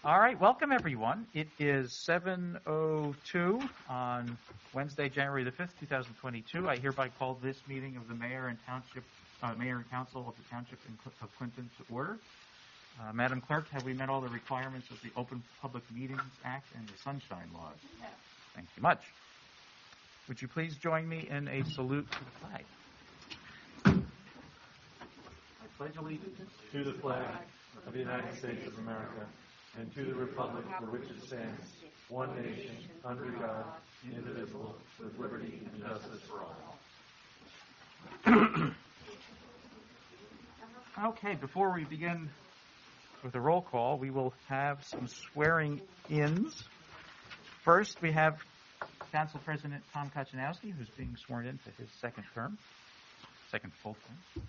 All right, welcome everyone. It is 7:02 on Wednesday, January the 5th, 2022. I hereby call this meeting of the Mayor and Council of the Township of Clinton to order. Madam Clerk, have we met all the requirements of the Open Public Meetings Act and the Sunshine Laws? Yes. Thank you much. Would you please join me in a salute to the flag? I pledge allegiance to the flag of the United States of America and to the republic for which it stands, one nation, under God, indivisible, with liberty and justice for all. Okay, before we begin with a roll call, we will have some swearing-ins. First, we have Council President Tom Kochanowski, who's being sworn in for his second full term.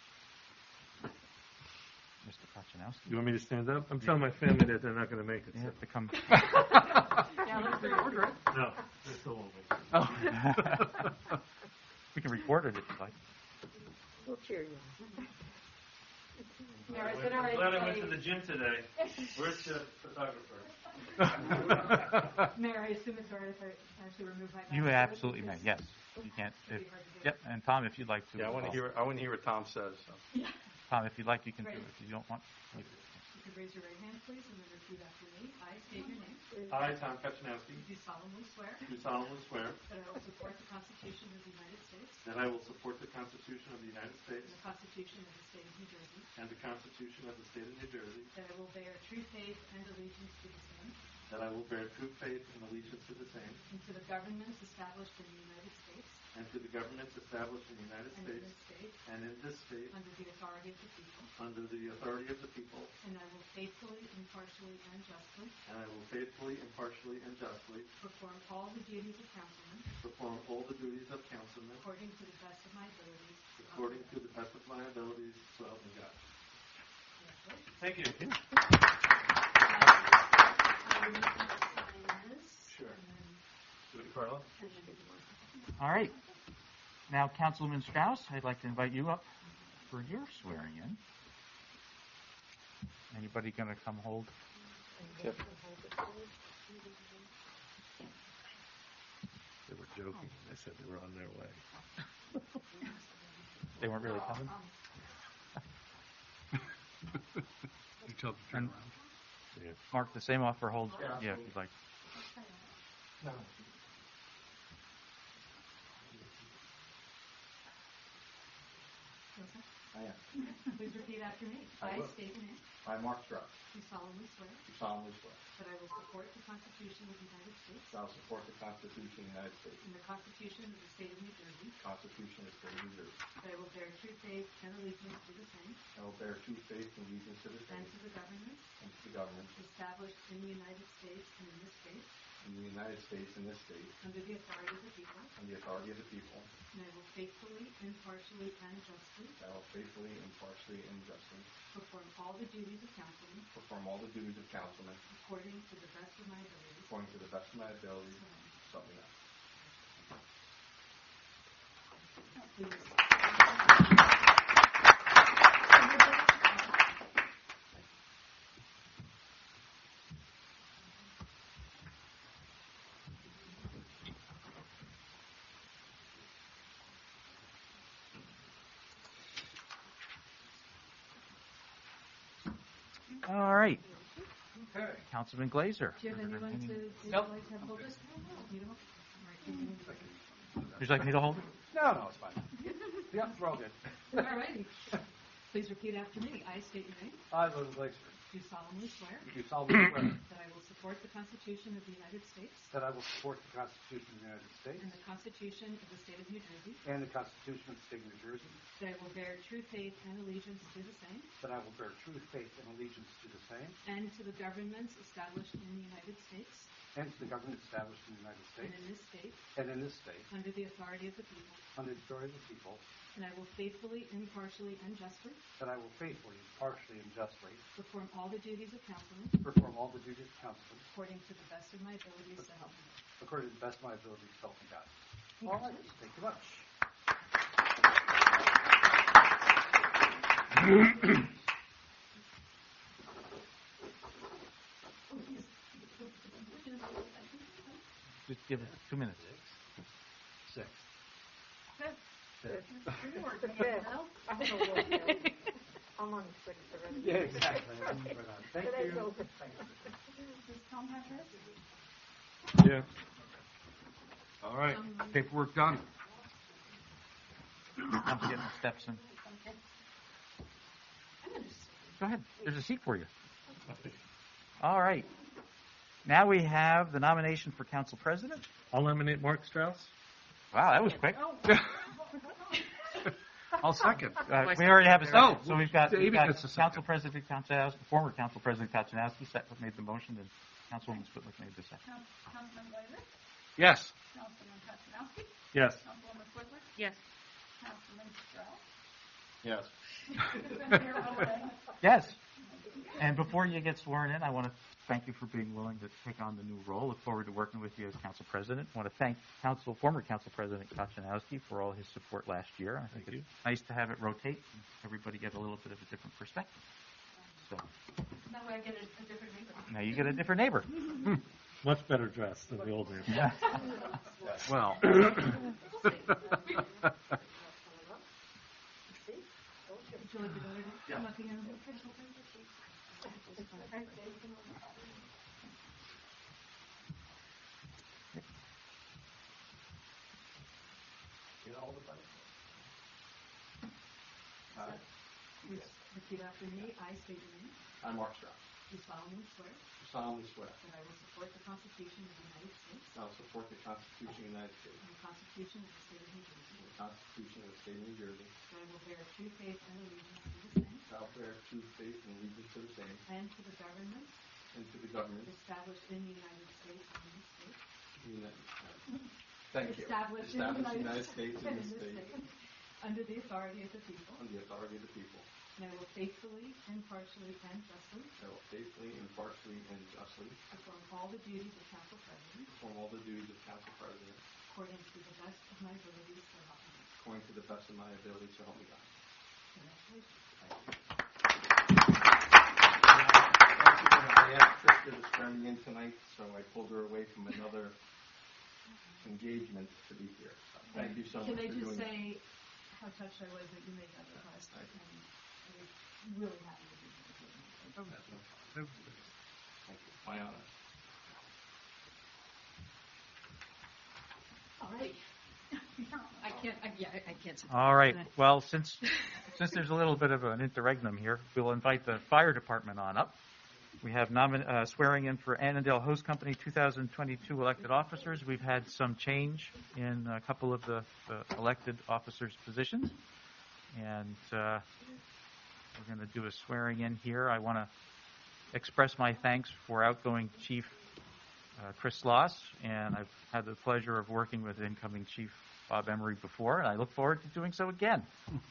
Mr. Kochanowski. You want me to stand up? I'm telling my family that they're not going to make it. You have to come. Yeah, let's reorder it. No, they still won't make it. Oh. We can record it if you like. We'll cheer you. I'm glad I went to the gym today. Where's the photographer? Mayor, I assume it's all right if I actually remove my mask? You absolutely may, yes. You can't. Yep, and Tom, if you'd like to. Yeah, I want to hear what Tom says. So. Yeah. Tom, if you'd like, you can Right. do it. If you don't want, You could raise your right hand, please, and then repeat after me. I state your name. I, Tom Kochanowski, Do solemnly swear do solemnly swear that I will support the Constitution of the United States that I will support the Constitution of the United States and the Constitution of the State of New Jersey, and the Constitution of the State of New Jersey, that I will bear true faith and allegiance to the same that I will bear true faith and allegiance to the same, and to the governments established in the United States and to the governments established in the United and in States this state and in this state under the authority of the people, under the authority of the people, and I will faithfully, impartially, and justly and I will faithfully, impartially, and justly perform all the duties of councilman perform all the duties of councilman according to the best of my abilities. according to the best of my abilities, so help me God. Congratulations. Thank you. Sure. Do it, Carla. all right. Now, Councilman Strauss, I'd like to invite you up for your swearing in. Anybody going to come hold? Yep. They were joking. They said they were on their way. They weren't really coming? You tell them to turn around. Yeah. Mark, the same offer holds. Yeah, if you'd like. Please repeat after me. I state your name. I, Mark Strauss, Do solemnly swear do solemnly swear that I will support the Constitution of the United States that I will support the Constitution of the United States, and the Constitution of the State of New Jersey, the Constitution of the State of New Jersey. that I will bear true faith and allegiance to the same I will bear true faith and allegiance to the and same to the governments and to the government established in the United States and in this state in the United States and this state, under the authority of the people, and the authority of the people, and I will faithfully, impartially, and justly that I will faithfully, impartially, and justly perform all the duties of councilman perform all the duties of councilman according to the best of my abilities. according to the best of my ability, so help me God. All right. Okay. Councilman Glazer. Do you have anyone to, would you Nope. like to hold this? You don't? All right, you can- Would you like me to hold it? No, it's fine. Yeah, we're all good. All righty. Please repeat after me. I state your name. I, Lou Glazer, Do solemnly swear do solemnly swear that I will support the Constitution of the United States that I will support the Constitution of the United States and the Constitution of the State of New Jersey, and the Constitution of the State of New Jersey, that I will bear true faith and allegiance to the same that I will bear true faith and allegiance to the same and to the governments established in the United States and to the government established in the United and States in this state and in this state, under the authority of the people, under the authority of the people, and I will faithfully, impartially, and justly that I will faithfully, impartially, and justly perform all the duties of councilman perform all the duties of councilman according to the best of my abilities, so help me God. according to the best of my ability, so help me God. All right, thank you much. give it 2 minutes. 6. I don't know what it is. I'm on 6 already. Yeah, exactly. Thank Today's you. open. Does Tom have hers? Yeah. All right, paperwork done. I'm getting the steps in. Go ahead. There's a seat for you. All right. Now we have the nomination for council president. I'll nominate Mark Strauss. Wow, that was quick. I'll second. We already have a second. Oh, So we've got David gets a second. Council President Kachanowski, former Council President Kachanowski made the motion, and Councilwoman Sputnik made the second. Councilman Blazer? Yes. Councilman Kachanowski? Yes. Councilwoman Whitler? Yes. Councilman Strauss? Yes. Mayor Olay? Yes. And before you get sworn in, I want to thank you for being willing to take on the new role. Look forward to working with you as council president. I want to thank former council president Kachanowski for all his support last year. I think it's nice to have it rotate and everybody get a little bit of a different perspective. So That way I get a different neighbor. now you get a different neighbor. Much better dressed than the old man. Yeah. Well. Would you like to go there? Yeah. I'm at the end of the Repeat after me. I state your name. I'm Mark Strauss. Do solemnly swear Do solemnly swear that I will support the Constitution of the United States that I will support the Constitution of the United States and the Constitution of the State of New Jersey. and the Constitution of the State of New Jersey, That I will bear true faith and allegiance to the same that I will bear true faith and allegiance to the same and to the government and to the government established in the United States and in this state. of the United States. Thank you. Established in the United States and and this in this state state. Under the authority of the people. on the authority of the people. And I will faithfully, impartially, and justly I will faithfully, impartially, and justly perform all the duties of council president perform all the duties of council president according to the best of my abilities, so help me God. according to the best of my ability, so help me God. Congratulations. I asked Krista to swear me in tonight, so I pulled her away from another engagement to be here. Thank you so much Can for I doing just that. say how touched I was that you made that request? And I was really happy to do that. Thank you. My honor. All right. I can't sit. All right. Well, since there's a little bit of an interregnum here, we'll invite the fire department on up. We have swearing in for Annandale Hose Company 2022 elected officers. We've had some change in a couple of the elected officers' positions, and we're going to do a swearing in here. I want to express my thanks for outgoing Chief Chris Sloss, and I've had the pleasure of working with incoming Chief Bob Emery before, and I look forward to doing so again.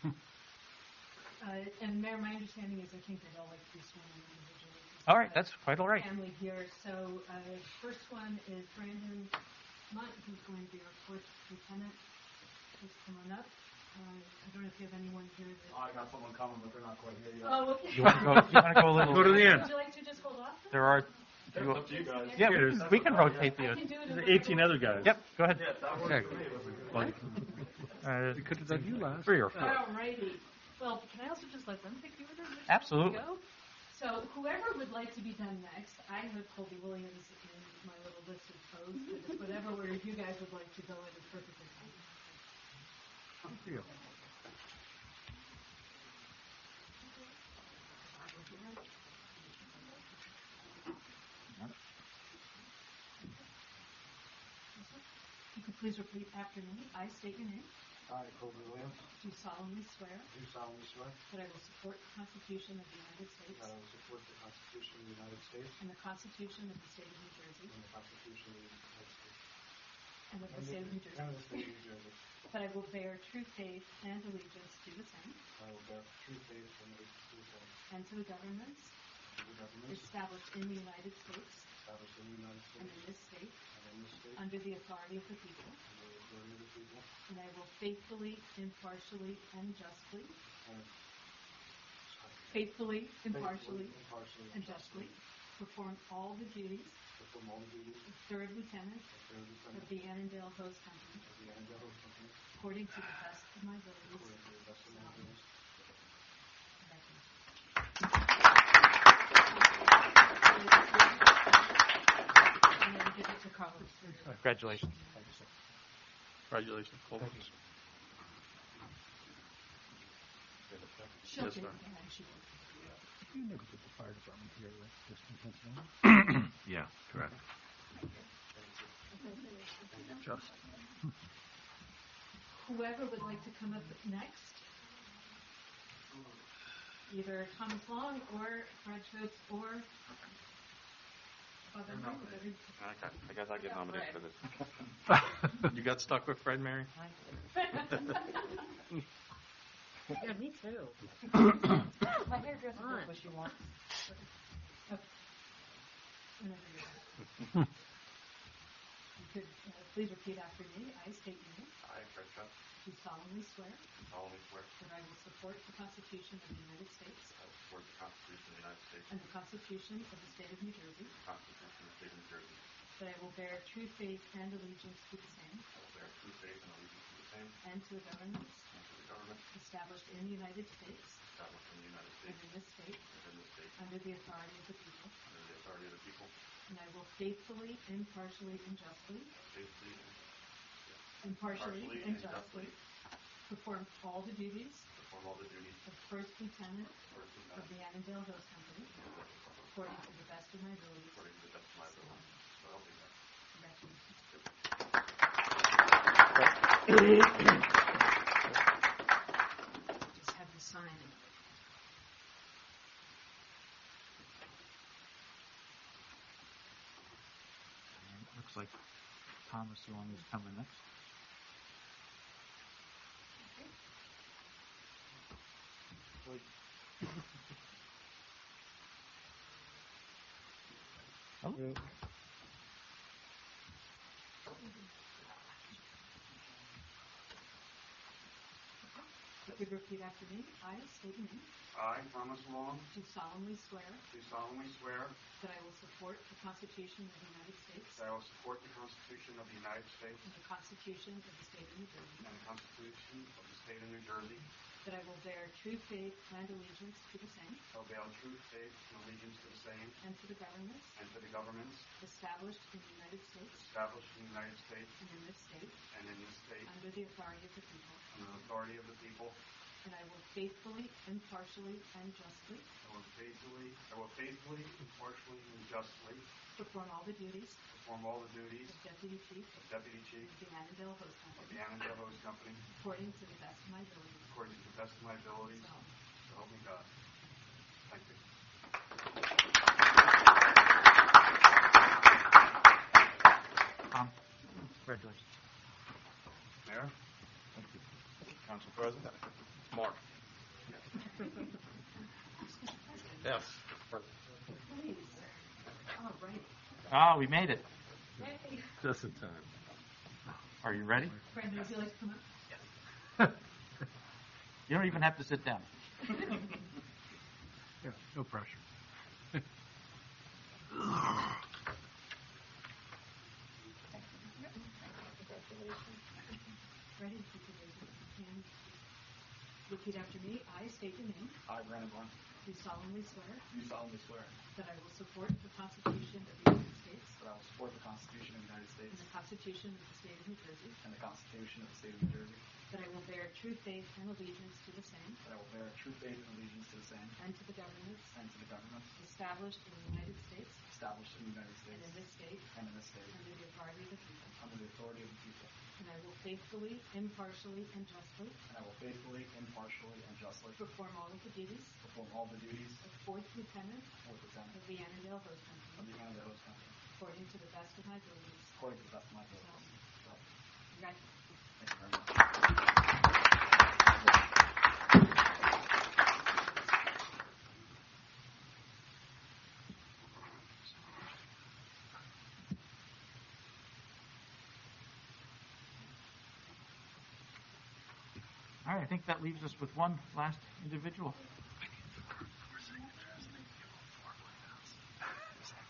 And Mayor, my understanding is I think they'd all like to be sworn in individually. All right, that's quite all right. Family here. So first one is Brandon Munt, who's going to be our fourth lieutenant. Please come on up. I don't know if you have anyone here that... I got someone coming, but they're not quite here yet. Oh, okay. You want to go a little? Go to the end. Would you like to just hold off? There are. It's up to you guys. Yeah, we can rotate I the. can do it. There's 18 other guys. Yep, go ahead. Yeah, that works for me. We could have done you last. 3 or 4. Alrighty. Well, can I also just let them pick the order? Which Absolutely. Go? So whoever would like to be done next, I have Colby Williams in my little list of codes, but it's whatever order you guys would like to go in is perfectly fine. You could please repeat after me. I state your name. I, Colby Williams, Do solemnly swear do solemnly swear that I will support the Constitution of the United States that I will support the Constitution of the United States and the Constitution of the State of New Jersey and the Constitution of the United States and of the State of New and Jersey. the State of New Jersey. That I will bear true faith and allegiance to the same I will bear true faith and allegiance to the same, and to the governments to the governments established in the United States established in the United and States in this state and in this state, under the authority of the people. under the authority of the people, And I will faithfully, impartially, and justly, and faithfully, impartially, impartially, and justly perform all the duties perform all the duties of third lieutenant of third of lieutenant the Annandale Hose Company of the Annandale Hose Company according to the best of my abilities. according to the best of my abilities. And then give it to Carlos. Congratulations. Congratulations, Colby. She'll Yes, do it. ma'am. Yeah, she will. You never did the fire department here, right? Just in Pennsylvania? Yeah, correct. Just. Whoever would like to come up next, either Thomas Long or Fred Schutz or Bob Emery, whatever you- Okay, I guess I get nominated for this. You got stuck with Fred, Mary? Yeah, me too. My hairdresser does what she wants. whenever you're ready. You could please repeat after me. I state your name. I, Fred Schutz, Do solemnly swear do solemnly swear that I will support the Constitution of the United States I will support the Constitution of the United States and the Constitution of the State of New Jersey, and the Constitution of the State of New Jersey. that I will bear true faith and allegiance to the same I will bear true faith and allegiance to the same and to the governments and to the government established in the United States established in the United and States in this state and in this state under the authority of the people, under the authority of the people, and I will faithfully, impartially, and justly faithfully impartially and justly perform all the duties perform all the duties of First Lieutenant of First of Lieutenant the Annandale Hose Company according to the best of my abilities. according to the best of my ability. So help me God. Congratulations. Just have you sign it. And it looks like Thomas Long is coming next. Oh. You could repeat after me. I state your name. I, Thomas Long, Do solemnly swear do solemnly swear that I will support the Constitution of the United States that I will support the Constitution of the United States and the Constitution of the State of New Jersey, and the Constitution of the State of New Jersey. that I will bear true faith and allegiance to the same I will bear true faith and allegiance to the same and to the governments and to the governments established in the United States established in the United States and in this state and in this state under the authority of the people, under the authority of the people. and I will faithfully, impartially, and justly I will faithfully, impartially, and justly perform all the duties perform all the duties of Deputy Chief of Deputy Chief of the Annandale Hose of Company the Annandale Hose Company according to the best of my ability. according to the best of my abilities. So, So help me God. Thank you. Tom, congratulations. Mayor? Council President? Mark? Yes. please. All right. Ah, we made it. Just in time. Are you ready? Brandon, would you like to come up? You don't even have to sit down. Yeah, no pressure. Ready? If you could raise your hand. Repeat after me. I state your name. I, Brandon Blunt, Do solemnly swear do solemnly swear that I will support the Constitution of the United States that I will support the Constitution of the United States and the Constitution of the State of New Jersey, and the Constitution of the State of New Jersey, that I will bear true faith and allegiance to the same that I will bear true faith and allegiance to the same and to the governments and to the governments established in the United States established in the United and States in this state and in this state under the authority of the people, under the authority of the people, and I will faithfully, impartially, and justly and I will faithfully, impartially, and justly perform all of the duties perform all the duties of Fourth Lieutenant of Lieutenant of the Annandale Hose of Company the Annandale Hose Company according to the best of my abilities. according to the best of my abilities. So, Congratulations. thank you very much. All right, I think that leaves us with one last individual.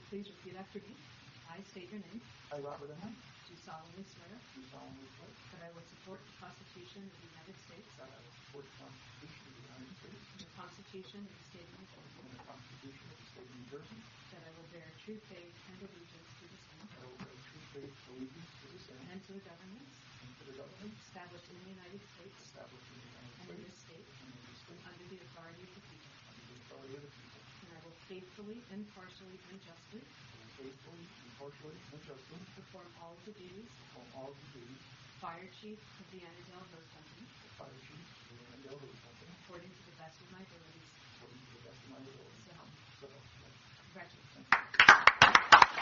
Please repeat after me. I state your name. I, Robert M. Do solemnly swear do solemnly swear that I will support the Constitution of the United States that I will support the Constitution of the United States and the Constitution of the State of New Jersey, and the Constitution of the State of New Jersey, that I will bear true faith and allegiance to the same that I will bear true faith and allegiance to the same and to the governments and to the government established in the United States established in the United and in States this state and in this state under the authority of the people. under the authority of the people, And I will faithfully, impartially, and justly and will faithfully, impartially, and justly perform all of the duties perform all of the duties of Fire Chief of the Annandale Hose Company of Fire Chief of the Annandale Hose Company according to the best of my abilities. according to the best of my ability. So help me. So help me God. Congratulations.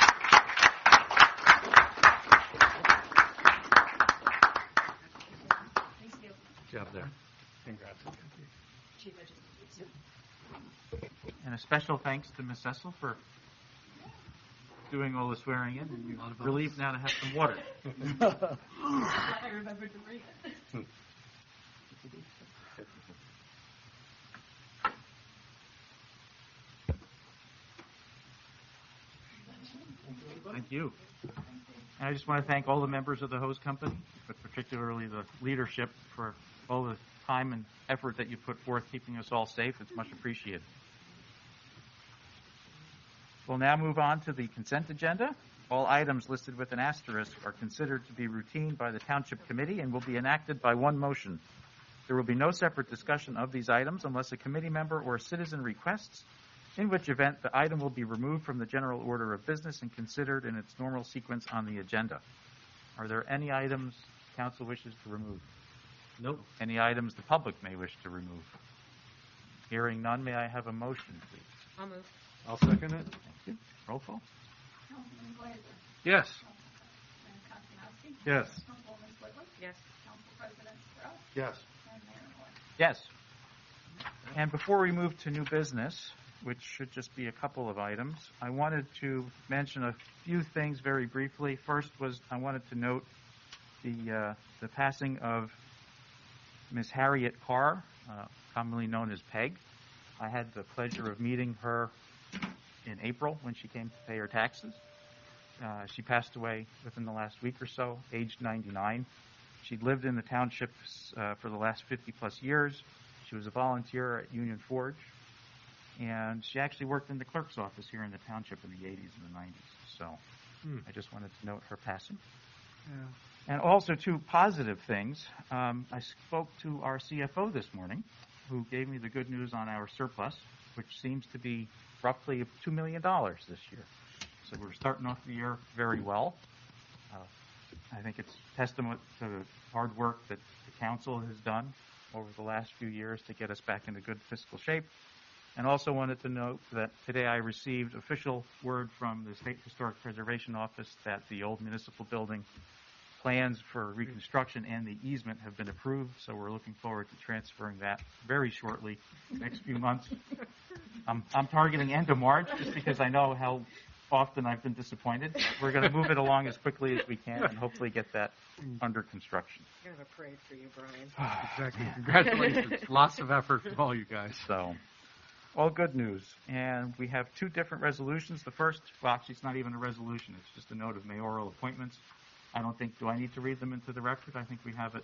Thanks, Gail. Good job there. Congrats. Chief, I just. And a special thanks to Ms. Cecil for doing all the swearing in. And you're relieved now to have some water. I remembered to bring it. Thank you. And I just want to thank all the members of the hose company, but particularly the leadership for all the time and effort that you put forth keeping us all safe. It's much appreciated. We'll now move on to the consent agenda. All items listed with an asterisk are considered to be routine by the Township Committee and will be enacted by one motion. There will be no separate discussion of these items unless a committee member or a citizen requests, in which event the item will be removed from the general order of business and considered in its normal sequence on the agenda. Are there any items council wishes to remove? Nope. Any items the public may wish to remove? Hearing none, may I have a motion, please? I'll move. I'll second it. Thank you. Roll call. Councilman Glazer. Yes. Councilman Kaczynowski. Yes. Councilwoman Whitler. Yes. Council President Strauss. Yes. And Mayor Moore. Yes. And before we move to new business, which should just be a couple of items, I wanted to mention a few things very briefly. First was I wanted to note the passing of Miss Harriet Carr, commonly known as Peg. I had the pleasure of meeting her in April when she came to pay her taxes. She passed away within the last week or so, aged 99. She'd lived in the township for the last 50-plus years. She was a volunteer at Union Forge, and she actually worked in the clerk's office here in the township in the 80s and the 90s. So I just wanted to note her passing. Yeah. And also two positive things. I spoke to our CFO this morning, who gave me the good news on our surplus, which seems to be roughly $2 million this year. So we're starting off the year very well. I think it's testament to the hard work that the council has done over the last few years to get us back into good fiscal shape. And also wanted to note that today I received official word from the State Historic Preservation Office that the old municipal building plans for reconstruction and the easement have been approved, so we're looking forward to transferring that very shortly, next few months. I'm targeting end of March just because I know how often I've been disappointed. We're going to move it along as quickly as we can and hopefully get that under construction. We're going to parade for you, Brian. Exactly. Congratulations. Lots of effort from all you guys. So, all good news. And we have two different resolutions. The first, well, actually, it's not even a resolution. It's just a note of mayoral appointments. I don't think, do I need to read them into the record? I think we have it.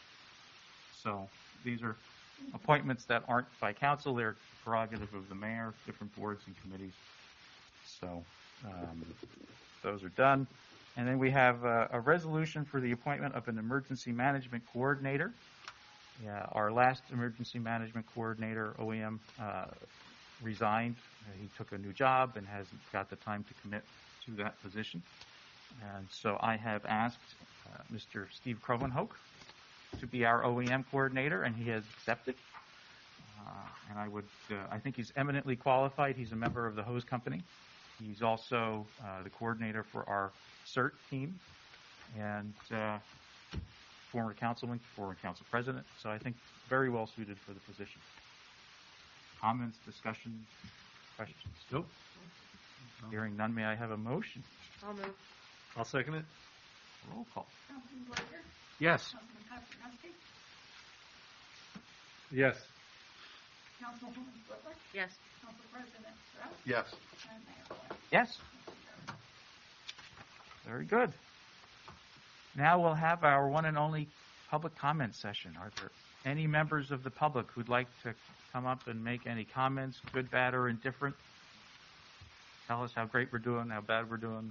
So these are appointments that aren't by council. They're prerogative of the mayor, different boards and committees. So those are done. And then we have a resolution for the appointment of an emergency management coordinator. Yeah, our last emergency management coordinator, OEM, resigned. He took a new job and hasn't got the time to commit to that position. And so I have asked Mr. Steve Krovenhoek to be our OEM coordinator, and he has accepted. And I think he's eminently qualified. He's a member of the hose company. He's also the coordinator for our CERT team, and former councilman, former council president. So I think very well suited for the position. Comments, discussion, questions? Nope. Hearing none, may I have a motion? I'll move. I'll second it. Roll call. Councilman Glazer. Yes. Councilman Kaczynowski. Yes. Councilwoman Whitler. Yes. Council President Strauss. Yes. And Mayor Moore. Yes. Very good. Now we'll have our one and only public comment session. Are there any members of the public who'd like to come up and make any comments, good, bad, or indifferent? Tell us how great we're doing, how bad we're doing.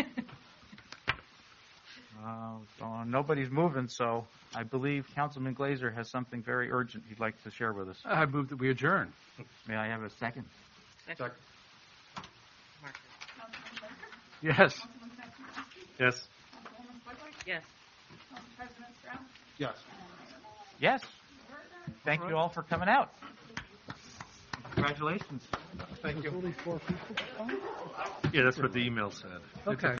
Nobody's moving, so I believe Councilman Glazer has something very urgent he'd like to share with us. I move that we adjourn. May I have a second? Yes. Yes. Yes. Yes. Yes. Thank you all for coming out. Congratulations. Thank you. Only 4 people? Yeah, that's what the email said. Okay.